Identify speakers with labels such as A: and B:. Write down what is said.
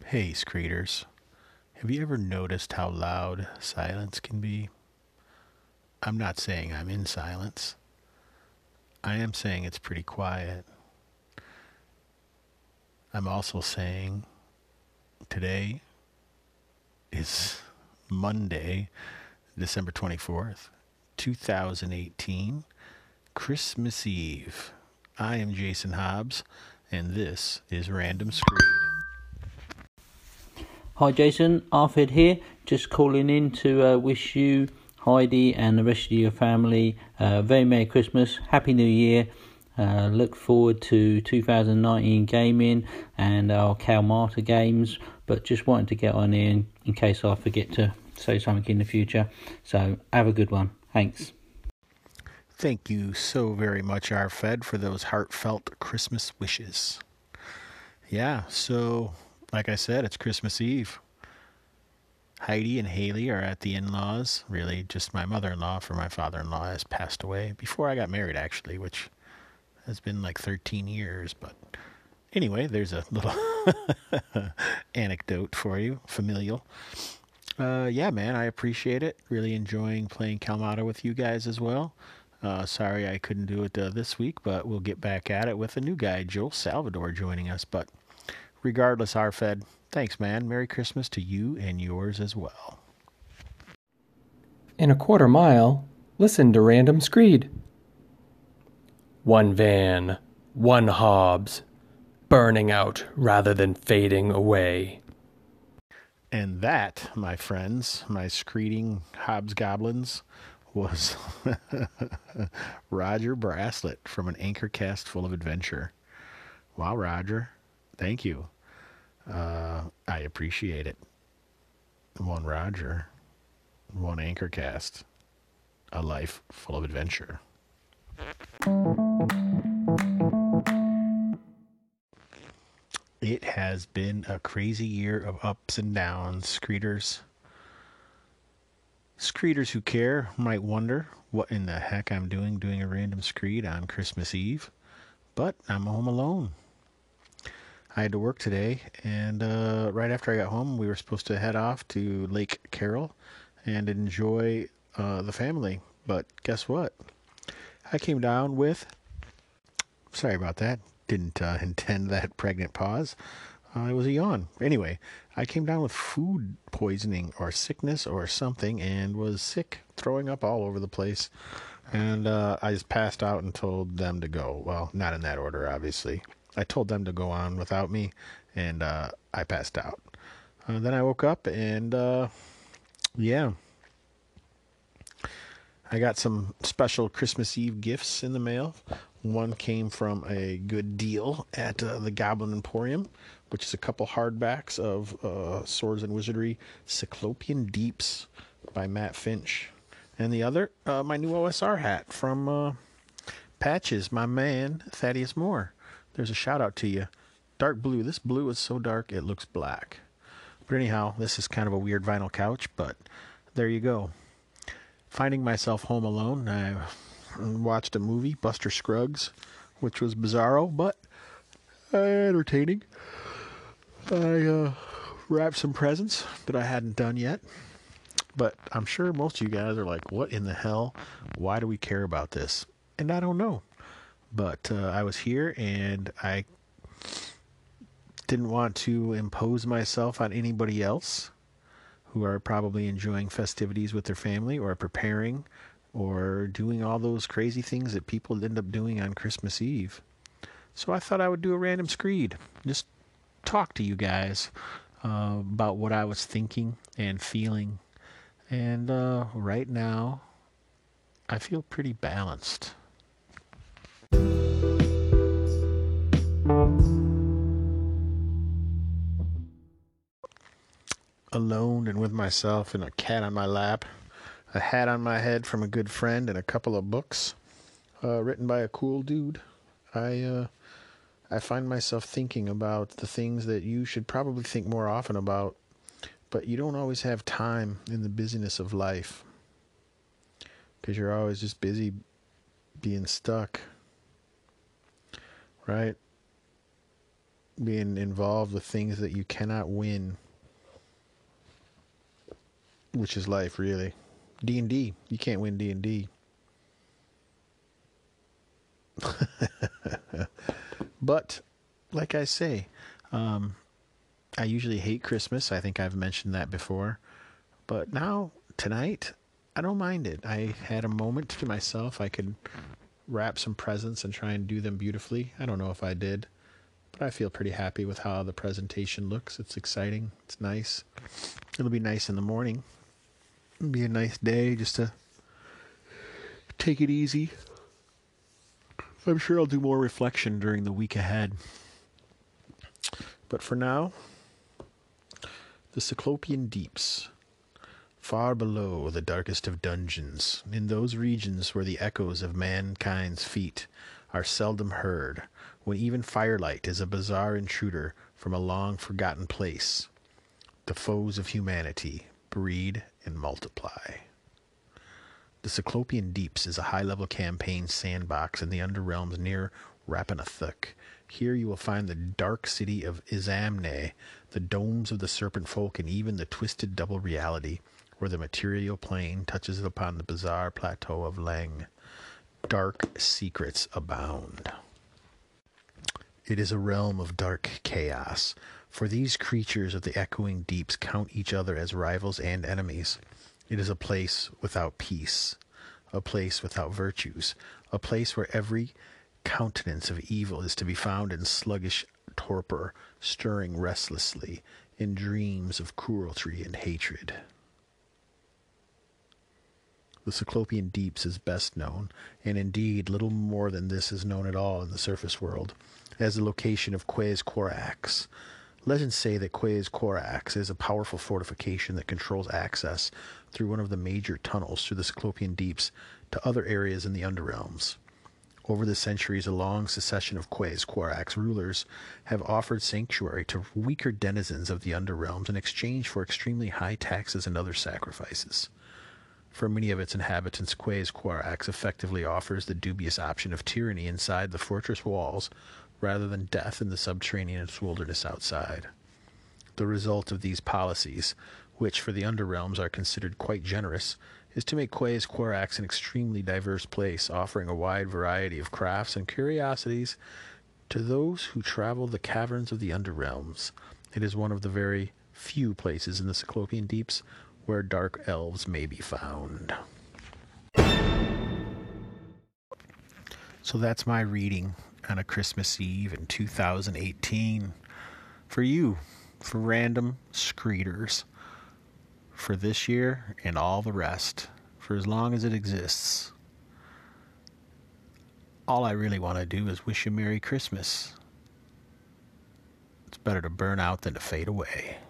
A: Hey, Screeters. Have you ever noticed how loud silence can be? I'm not saying I'm in silence. I am saying it's pretty quiet. I'm also saying today is Monday, December 24th, 2018, Christmas Eve. I am Jason Hobbs, and this is Random Screed.
B: Hi Jason, Arfed here, just calling in to wish you, Heidi and the rest of your family a very Merry Christmas, Happy New Year. Look forward to 2019 gaming and our Kalmata games, but just wanted to get on in case I forget to say something in the future. So have a good one. Thanks.
A: Thank you so very much, Arfed, for those heartfelt Christmas wishes. Yeah, so like I said, it's Christmas Eve. Heidi and Haley are at the in-laws. Really, just my mother-in-law, for my father-in-law has passed away before I got married, actually, which has been like 13 years. But anyway, there's a little anecdote for you, familial. Yeah, man, I appreciate it. Really enjoying playing Kalmata with you guys as well. Sorry I couldn't do it this week, but we'll get back at it with a new guy, Joel Salvador, joining us. But regardless, Arfed, thanks, man. Merry Christmas to you and yours as well.
C: In a quarter mile, listen to Random Screed. One van, one Hobbs, burning out rather than fading away.
A: And that, my friends, my screeding hobgoblins, was Roger Braslett from an anchor cast full of adventure. Wow, Roger. Thank you. I appreciate it. One Roger, one anchor cast, a life full of adventure. It has been a crazy year of ups and downs, Screeters. Screeters who care might wonder what in the heck I'm doing a random screed on Christmas Eve, but I'm home alone. I had to work today, and right after I got home, we were supposed to head off to Lake Carroll and enjoy the family. But guess what? I came down with, sorry about that, didn't intend that pregnant pause. It was a yawn. Anyway, I came down with food poisoning or sickness or something and was sick, throwing up all over the place. And I just passed out and told them to go. Well, not in that order, obviously. I told them to go on without me, and I passed out. Then I woke up, and yeah, I got some special Christmas Eve gifts in the mail. One came from a good deal at the Goblin Emporium, which is a couple hardbacks of Swords and Wizardry Cyclopean Deeps by Matt Finch. And the other, my new OSR hat from Patches, my man, Thaddeus Moore. There's a shout out to you. Dark blue. This blue is so dark it looks black. But anyhow, this is kind of a weird vinyl couch, but there you go. Finding myself home alone, I watched a movie, Buster Scruggs, which was bizarro, but entertaining. I wrapped some presents that I hadn't done yet. But I'm sure most of you guys are like, what in the hell? Why do we care about this? And I don't know. But I was here and I didn't want to impose myself on anybody else who are probably enjoying festivities with their family or preparing or doing all those crazy things that people end up doing on Christmas Eve. So I thought I would do a random screed. Just talk to you guys about what I was thinking and feeling. And right now, I feel pretty balanced. Alone and with myself and a cat on my lap, a hat on my head from a good friend, and a couple of books written by a cool dude. I find myself thinking about the things that you should probably think more often about, but you don't always have time in the busyness of life because you're always just busy being stuck, right? being involved with things that you cannot win, which is life, really. D&D, you can't win D&D. But like I say, I usually hate Christmas. I think I've mentioned that before. But now, tonight, I don't mind it. I had a moment to myself. I could wrap some presents and try and do them beautifully. I don't know if I did, but I feel pretty happy with how the presentation looks. It's exciting. It's nice. It'll be nice in the morning. It'll be a nice day just to take it easy. I'm sure I'll do more reflection during the week ahead. But for now, the Cyclopean deeps, far below the darkest of dungeons, in those regions where the echoes of mankind's feet are seldom heard, when even firelight is a bizarre intruder from a long-forgotten place, the foes of humanity breed and multiply. The Cyclopean Deeps is a high-level campaign sandbox in the Underrealms near Rapanathuk. Here you will find the dark city of Izamne, the domes of the Serpent Folk, and even the twisted double reality, where the material plane touches upon the bizarre plateau of Leng. Dark secrets abound. It is a realm of dark chaos, for these creatures of the echoing deeps count each other as rivals and enemies. It is a place without peace, a place without virtues, a place where every countenance of evil is to be found in sluggish torpor, stirring restlessly in dreams of cruelty and hatred. The Cyclopean Deeps is best known, and indeed little more than this is known at all in the surface world, as the location of Quaes Corax. Legends say that Quaes Corax is a powerful fortification that controls access through one of the major tunnels through the Cyclopean Deeps to other areas in the Underrealms. Over the centuries, a long succession of Quaes Corax rulers have offered sanctuary to weaker denizens of the Underrealms in exchange for extremely high taxes and other sacrifices. For many of its inhabitants, Quaes Corax effectively offers the dubious option of tyranny inside the fortress walls rather than death in the subterranean wilderness outside. The result of these policies, which for the Underrealms are considered quite generous, is to make Quaes Corax an extremely diverse place, offering a wide variety of crafts and curiosities to those who travel the caverns of the Underrealms. It is one of the very few places in the Cyclopean Deeps where dark elves may be found. So that's my reading on a Christmas Eve in 2018. For you, for random screeders, for this year and all the rest, for as long as it exists. All I really want to do is wish you Merry Christmas. It's better to burn out than to fade away.